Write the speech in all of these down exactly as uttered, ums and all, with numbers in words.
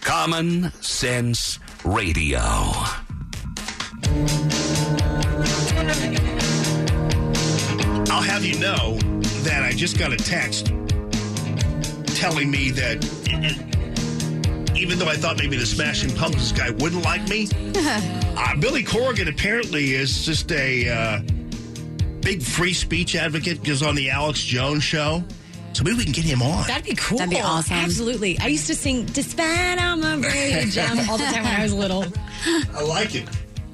Common Sense Radio. I'll have you know that I just got a text telling me that even though I thought maybe the Smashing Pumpkins guy wouldn't like me, uh, Billy Corgan apparently is just a uh, big free speech advocate, goes on the Alex Jones show. So maybe we can get him on. That'd be cool. That'd be awesome. Absolutely. I used to sing Despite on my rage all the time when I was little. I like it.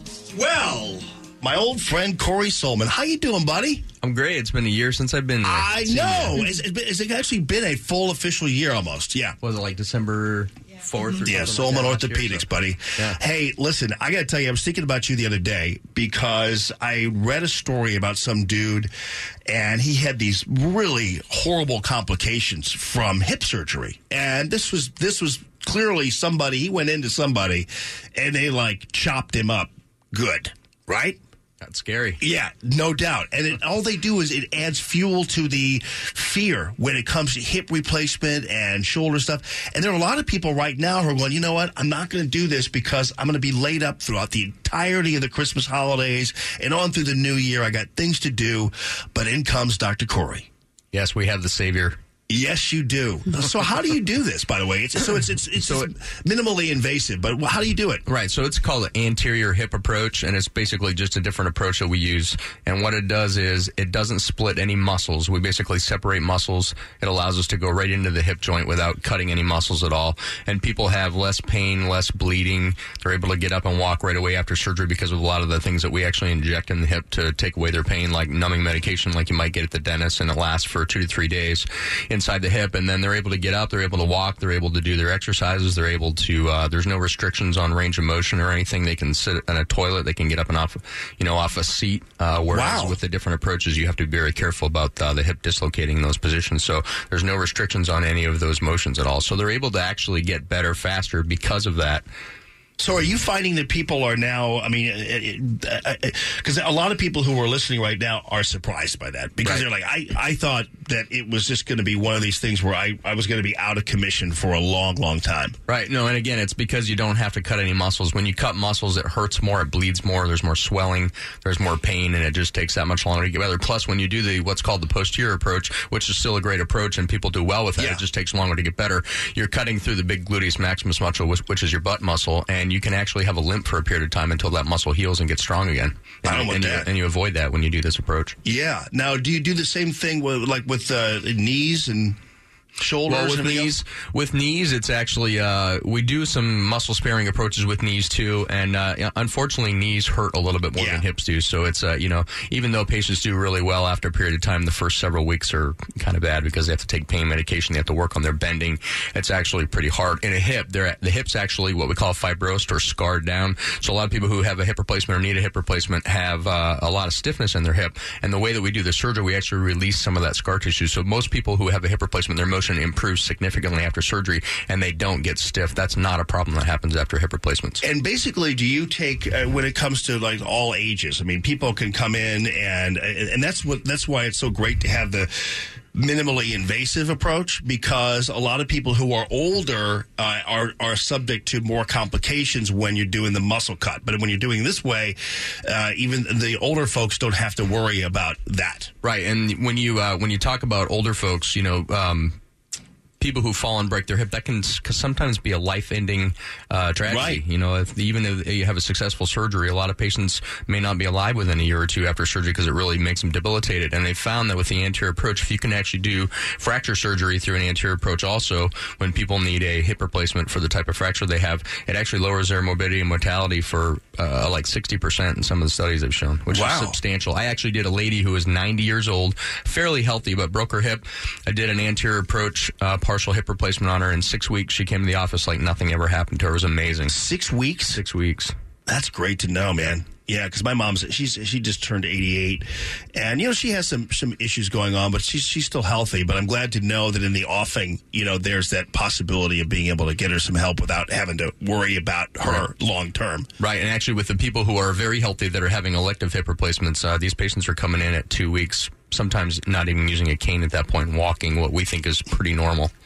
Well, my old friend Corey Solman. How you doing, buddy? I'm great. It's been a year since I've been here. I know. It's, it's actually been a full official year almost. Yeah. Was it like December fourth or yeah, something? Solman like that Orthopedics, year, so. buddy. Yeah. Hey, listen, I got to tell you, I was thinking about you the other day because I read a story about some dude, and he had these really horrible complications from hip surgery. And this was this was clearly somebody, he went into somebody, and they, like, chopped him up good, right? That's scary. Yeah, no doubt. And it, all they do is it adds fuel to the fear when it comes to hip replacement and shoulder stuff. And there are a lot of people right now who are going, you know what, I'm not going to do this because I'm going to be laid up throughout the entirety of the Christmas holidays and on through the new year. I got things to do. But in comes Doctor Corey. Yes, we have the savior. Yes, you do. So how do you do this, by the way? It's, so it's it's, it's So it- minimally invasive, but how do you do it? Right, so it's called an anterior hip approach, and it's basically just a different approach that we use. And what it does is it doesn't split any muscles. We basically separate muscles. It allows us to go right into the hip joint without cutting any muscles at all. And people have less pain, less bleeding. They're able to get up and walk right away after surgery because of a lot of the things that we actually inject in the hip to take away their pain, like numbing medication like you might get at the dentist, and it lasts for two to three days inside the hip. And then they're able to get up, they're able to walk, they're able to do their exercises, they're able to, uh, there's no restrictions on range of motion or anything. They can sit in a toilet, they can get up and off, you know, off a seat. Uh, whereas Wow. with the different approaches, you have to be very careful about uh, the hip dislocating in those positions. So there's no restrictions on any of those motions at all. So they're able to actually get better faster because of that. So are you finding that people are now, I mean, because a lot of people who are listening right now are surprised by that because Right. they're like, I, I thought that it was just going to be one of these things where I, I was going to be out of commission for a long, long time. Right. No, and again, it's because you don't have to cut any muscles. When you cut muscles, it hurts more, it bleeds more, there's more swelling, there's more pain, and it just takes that much longer to get better. Plus, when you do the what's called the posterior approach, which is still a great approach, and people do well with that, Yeah. it just takes longer to get better. You're cutting through the big gluteus maximus muscle, which, which is your butt muscle, and you can actually have a limp for a period of time until that muscle heals and gets strong again. And, I don't want and, that. You, and you avoid that when you do this approach. Yeah. Now, do you do the same thing with, like with uh, knees and shoulders? Well, with and everything knees, else? with knees, it's actually uh, we do some muscle sparing approaches with knees too, and uh, unfortunately, knees hurt a little bit more Yeah. than hips do. So it's uh, you know, even though patients do really well after a period of time, the first several weeks are kind of bad because they have to take pain medication, they have to work on their bending. It's actually pretty hard. In a hip, they're, the hip's actually what we call fibrosed or scarred down. So a lot of people who have a hip replacement or need a hip replacement have uh, a lot of stiffness in their hip. And the way that we do the surgery, we actually release some of that scar tissue. So most people who have a hip replacement, their motion improves significantly after surgery, and they don't get stiff. That's not a problem that happens after hip replacements. And basically, do you take uh, when it comes to like all ages? I mean, people can come in, and and that's what that's why it's so great to have the minimally invasive approach, because a lot of people who are older uh, are are subject to more complications when you're doing the muscle cut. But when you're doing this way, uh, even the older folks don't have to worry about that. Right, and when you uh, when you talk about older folks, you know. Um, people who fall and break their hip, that can s- sometimes be a life-ending uh, tragedy. Right. You know, if, even if you have a successful surgery, a lot of patients may not be alive within a year or two after surgery because it really makes them debilitated. And they found that with the anterior approach, if you can actually do fracture surgery through an anterior approach also, when people need a hip replacement for the type of fracture they have, it actually lowers their morbidity and mortality for uh, like sixty percent in some of the studies they've shown, which Wow. is substantial. I actually did a lady who was ninety years old, fairly healthy, but broke her hip. I did an anterior approach, uh, partial hip replacement on her. In six weeks, she came to the office like nothing ever happened to her. It was amazing. Six weeks? Six weeks. That's great to know, man. Yeah, because my mom's she's she just turned eighty-eight, and you know she has some some issues going on, but she's she's still healthy. But I'm glad to know that in the offing, you know, there's that possibility of being able to get her some help without having to worry about her long term. Right, and actually with the people who are very healthy that are having elective hip replacements, uh, these patients are coming in at two weeks, sometimes not even using a cane at that point, walking, what we think is pretty normal.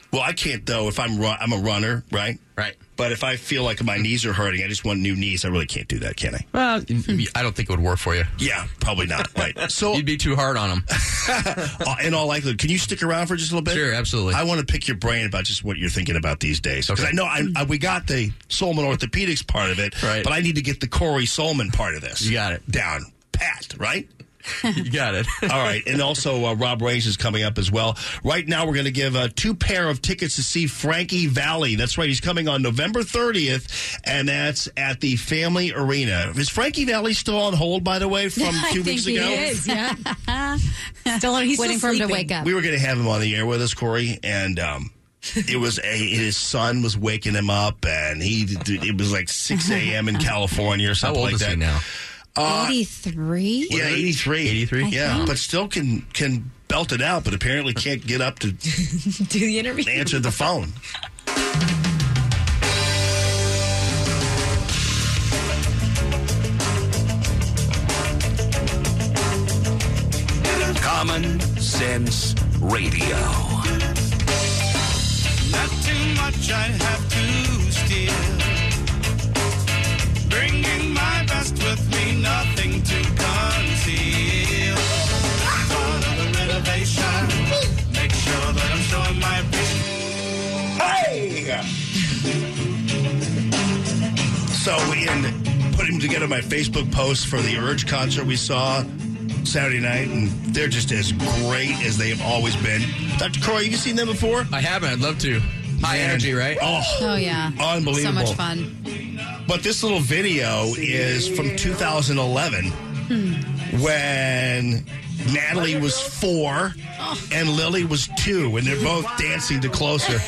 Well, I can't, though, if I'm run- I'm a runner, right? Right. But if I feel like my knees are hurting, I just want new knees. I really can't do that, can I? Well, I don't think it would work for you. Yeah, probably not. Right. So, You'd be too hard on them. uh, in all likelihood, can you stick around for just a little bit? Sure, absolutely. I want to pick your brain about just what you're thinking about these days. Because Okay. I know I, I, we got the Solman Orthopedics part of it, Right. but I need to get the Corey Solman part of this. You got it. Down pat, right? You got it. All right. And also, uh, Rob Race is coming up as well. Right now, we're going to give uh, two pair of tickets to see Frankie Valli. That's right. He's coming on November thirtieth, and that's at the Family Arena. Is Frankie Valli still on hold, by the way, from a few I weeks think ago? he is, yeah. still, he's Waiting still for him to sleeping. wake up. We were going to have him on the air with us, Corey, and um, it was a, his son was waking him up, and he it was like six a.m. in California or How something old like is that. he now? eighty-three? Yeah, eighty-three. eighty-three? Yeah, but still can can belt it out, but apparently can't get up to Do the interview. answer the phone. Common Sense Radio. Not too much I have to steal. Bringing my best with me, nothing to conceal. Part of the renovation. Make sure that I'm showing my vision. Hey! So, in putting together my Facebook post for the Urge concert we saw Saturday night, and they're just as great as they've always been. Doctor Corey, have you seen them before? I haven't. I'd love to. High Man. energy, right? Oh, Oh, yeah. Unbelievable. So much fun. But this little video is from two thousand eleven when Natalie was four and Lily was two, and they're both dancing to Closer.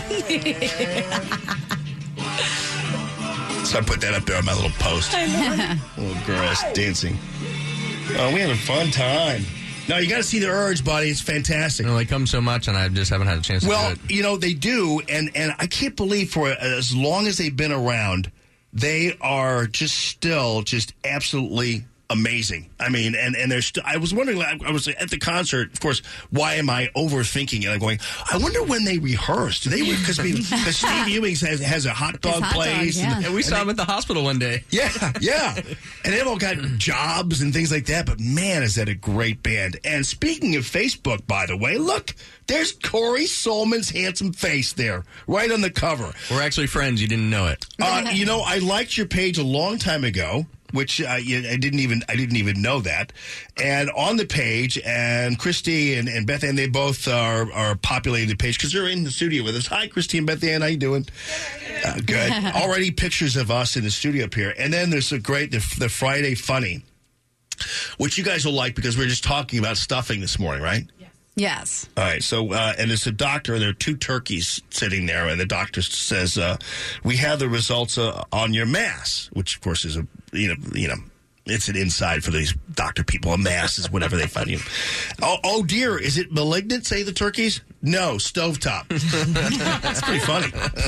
So I put that up there on my little post. Little girls dancing. Oh, we had a fun time. No, you got to see the Urge, buddy. It's fantastic. You know, they come so much, and I just haven't had a chance to Well, do it. you know, they do, and, and I can't believe for as long as they've been around, they are just still just absolutely amazing. I mean, and, and there's, st- I was wondering, like, I was at the concert, of course, why am I overthinking it? I'm going, I wonder when they rehearsed. Do they, because I mean, because Steve Ewing has, has a hot dog hot dog, place. yeah. and, And we saw him at the hospital one day. yeah, yeah. And they've all got jobs and things like that. But man, is that a great band. And speaking of Facebook, by the way, look, there's Corey Solman's handsome face there, right on the cover. We're actually friends. You didn't know it. Uh, you know, I liked your page a long time ago, which uh, you, I didn't even I didn't even know that. And on the page, and Christy and, and Beth Ann, they both are are populating the page because they're in the studio with us. Hi, Christy and Beth Ann, how you doing? Uh, good. Already pictures of us in the studio up here, and then there's a great the, the Friday Funny, which you guys will like because we were just talking about stuffing this morning, right? Yes. All right, so, uh, and it's a doctor, and there are two turkeys sitting there, and the doctor says, uh, we have the results uh, on your mass, which, of course, is a, you know, you know, it's an inside for these doctor people. A mass is whatever they find you. Oh, oh, dear, is it malignant, say the turkeys? No, stovetop. That's pretty funny.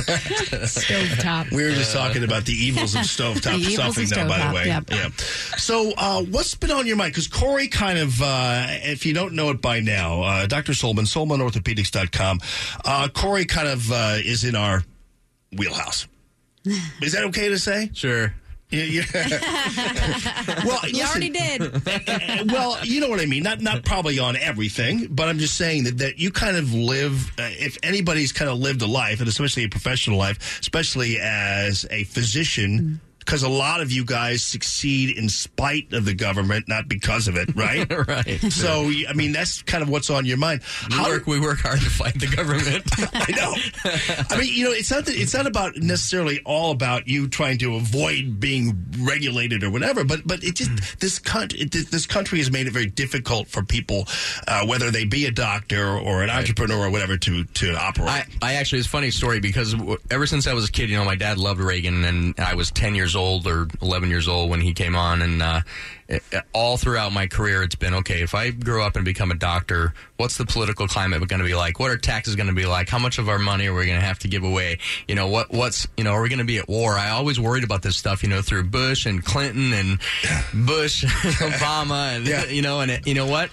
Stovetop. We were just talking about the evils of stovetop The evils stuffing, of though, by the stovetop, way. yep. Yeah. So, uh, what's been on your mind? Because Corey kind of, uh, if you don't know it by now, uh, Doctor Solman, Solman Orthopedics dot com, uh, Corey kind of uh, is in our wheelhouse. Is that okay to say? Sure. Yeah. yeah. Well, You listen, already did. well, you know what I mean. Not not probably on everything, but I'm just saying that, that you kind of live. Uh, if anybody's kind of lived a life, and especially a professional life, especially as a physician, because a lot of you guys succeed in spite of the government, not because of it, right? Right. So, I mean, that's kind of what's on your mind. We How- work, we work hard to fight the government. I know. I mean, you know, it's not that, it's not about necessarily all about you trying to avoid being regulated or whatever, but but it just this country this country has made it very difficult for people, uh, whether they be a doctor or an entrepreneur or whatever, to to operate. I, I actually, it's a funny story because w- ever since I was a kid, you know, my dad loved Reagan, and I was ten years old or eleven years old when he came on, and uh, it, all throughout my career, it's been, okay, if I grow up and become a doctor, what's the political climate going to be like? What are taxes going to be like? How much of our money are we going to have to give away? You know, what what's, you know, are we going to be at war? I always worried about this stuff, you know, through Bush and Clinton and Bush, Obama, and, Yeah. you know, and it, you know what?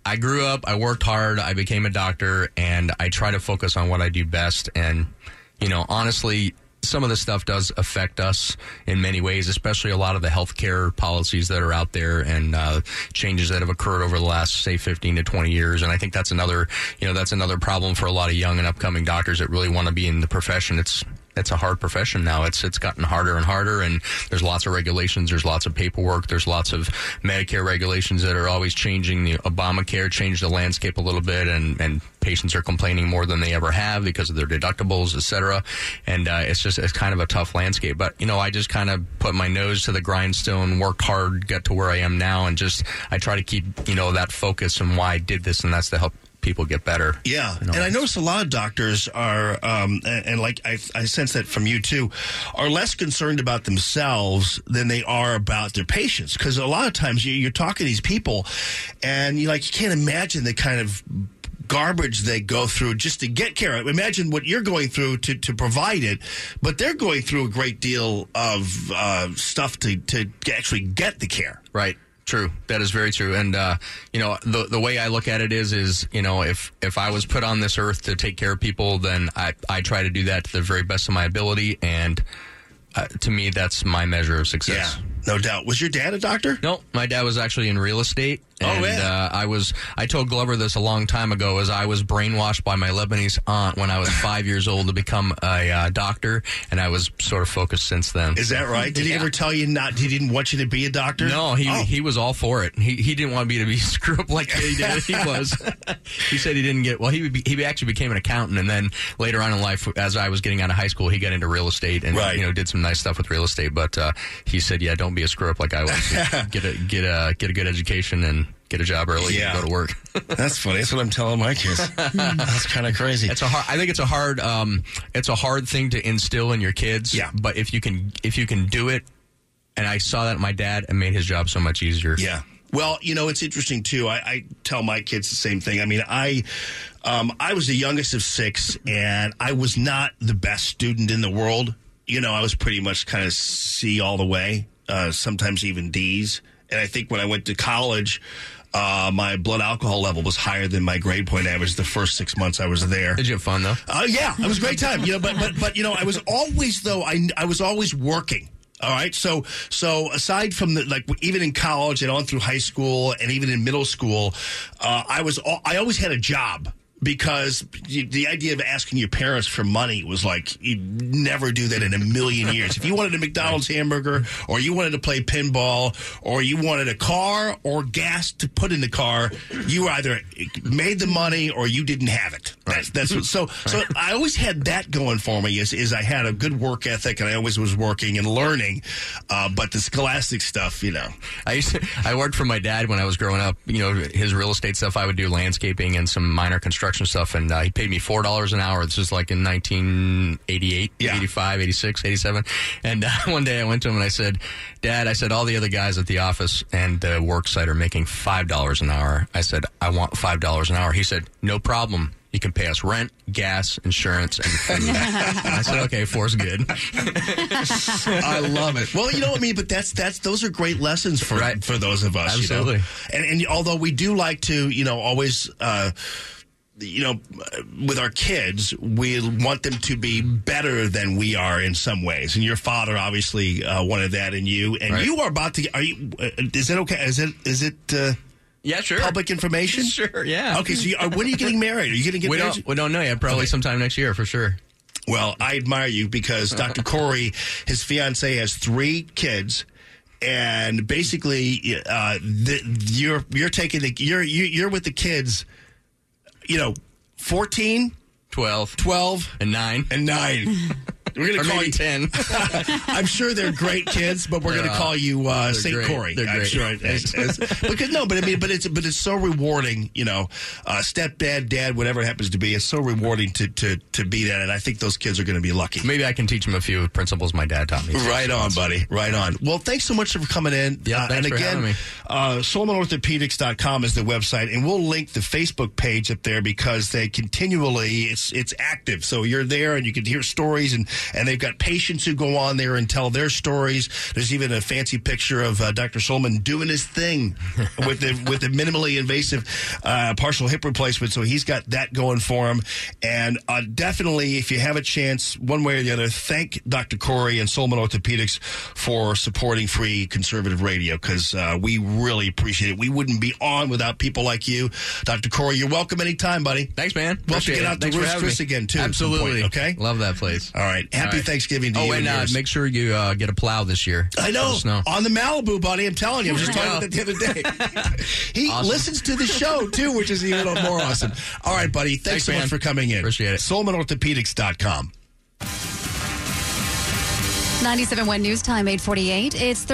I grew up, I worked hard, I became a doctor, and I try to focus on what I do best. And, you know, honestly, some of this stuff does affect us in many ways, especially a lot of the healthcare policies that are out there and uh, changes that have occurred over the last, say, fifteen to twenty years. And I think that's another, you know, that's another problem for a lot of young and upcoming doctors that really want to be in the profession. It's It's a hard profession now. It's it's gotten harder and harder, and there's lots of regulations. There's lots of paperwork. There's lots of Medicare regulations that are always changing. The Obamacare changed the landscape a little bit, and, and patients are complaining more than they ever have because of their deductibles, et cetera. And uh, it's just it's kind of a tough landscape. But, you know, I just kind of put my nose to the grindstone, worked hard, got to where I am now, and just I try to keep, you know, that focus on why I did this, and that's to help people get better. Yeah, you know? And I notice a lot of doctors are, um, and, and like I, I sense that from you too, are less concerned about themselves than they are about their patients. Because a lot of times you, you're talking to these people, and you like you can't imagine the kind of garbage they go through just to get care. Imagine what you're going through to, to provide it, but they're going through a great deal of uh, stuff to, to actually get the care. Right. True. That is very true. And, uh, you know, the the way I look at it is, is, you know, if, if I was put on this earth to take care of people, then I, I try to do that to the very best of my ability. And uh, to me, that's my measure of success. Yeah, no doubt. Was your dad a doctor? No, my dad was actually in real estate. And, oh, yeah. uh, I was, I told Glover this a long time ago, as I was brainwashed by my Lebanese aunt when I was five years old to become a uh, doctor, and I was sort of focused since then. Is that right? Did yeah. he ever tell you not, he didn't want you to be a doctor? No, he oh. he was all for it. He he didn't want me to be screwed up like he did. He was. He said he didn't get, well, he he actually became an accountant, and then later on in life, as I was getting out of high school, he got into real estate and, right. you know, did some nice stuff with real estate. But uh, he said, yeah, don't be a screw up like I was. get a get a get a good education and get a job early yeah. and go to work. That's funny. That's what I'm telling my kids. That's kind of crazy. It's a hard, I think it's a hard um, it's a hard thing to instill in your kids. Yeah. But if you can if you can do it, and I saw that in my dad, it made his job so much easier. Yeah. Well, you know, it's interesting too. I, I tell my kids the same thing. I mean, I um, I was the youngest of six, and I was not the best student in the world. You know, I was pretty much kind of C all the way, uh, sometimes even D's. And I think when I went to college, uh, my blood alcohol level was higher than my grade point average the first six months I was there. Did you have fun though? Uh, yeah, it was a great time. You know, but but but you know, I was always though I I was always working. All right. So so aside from the, like, even in college and on through high school and even in middle school, uh, I was I always had a job. Because the idea of asking your parents for money was like, you'd never do that in a million years. If you wanted a McDonald's hamburger, or you wanted to play pinball, or you wanted a car or gas to put in the car, you either made the money or you didn't have it. That's, that's what, so, so I always had that going for me, is, is I had a good work ethic, and I always was working and learning. Uh, but the scholastic stuff, you know. I used to, I worked for my dad when I was growing up. You know, his real estate stuff, I would do landscaping and some minor construction stuff, and uh, he paid me four dollars an hour. This is like in nineteen eighty-eight, yeah. eighty-five, eighty-six, eighty-seven. And uh, one day I went to him and I said, Dad, I said, all the other guys at the office and the work site are making five dollars an hour. I said, I want five dollars an hour. He said, no problem. You can pay us rent, gas, insurance, and food. And I said, okay, four's good. I love it. Well, you know what I mean? But that's, that's, those are great lessons for, right. for those of us. Absolutely. You know? And, and although we do like to, you know, always, uh, you know, with our kids, we want them to be better than we are in some ways. And your father obviously uh, wanted that in you. And right. you are about to, are you, uh, is it okay? Is it, is it, uh, yeah, sure. public information? Sure, yeah. Okay, so you, uh, when are you getting married? Are you going to get we married? Don't, we don't know yet. Probably okay. sometime next year, for sure. Well, I admire you because Doctor Corey, his fiance, has three kids. And basically, uh, the, you're you're taking the you're you're with the kids, you know, fourteen, twelve, twelve, and nine, and nine. We're going to call maybe you ten. I'm sure they're great kids, but we're going to call you uh, Saint Corey. They're I'm great. sure. As, as, because no, but I mean, but it's but it's so rewarding. You know, uh, stepdad, dad, whatever it happens to be, it's so rewarding to to to be that, and I think those kids are going to be lucky. Maybe I can teach them a few principles my dad taught me. Right on, buddy. Right on. Well, thanks so much for coming in. Yeah, uh, thanks and for again, having me. Uh, Solomon Orthopedics dot com is the website, and we'll link the Facebook page up there because they continually it's it's active. So you're there, and you can hear stories and And they've got patients who go on there and tell their stories. There's even a fancy picture of uh, Doctor Solomon doing his thing with the with the minimally invasive uh, partial hip replacement. So he's got that going for him. And uh, definitely, if you have a chance, one way or the other, thank Doctor Corey and Solomon Orthopedics for supporting free conservative radio, because uh, we really appreciate it. We wouldn't be on without people like you. Doctor Corey, you're welcome anytime, buddy. Thanks, man. We'll have to Appreciate get it. out to Thanks for Ruth's having Chris me. again, too. at some Absolutely. point, okay? Love that place. All right. Happy All right. Thanksgiving to oh, you. and, and uh, yours. make sure you uh, get a plow this year. I know. For the snow. On the Malibu, buddy. I'm telling you. I was just talking about that the other day. He Awesome. listens to the show, too, which is even more awesome. All right, buddy. Thanks, Thanks, so man. much for coming in. Appreciate it. Solomon Orthopedics dot com. ninety-seven point one News Time, eight forty-eight. It's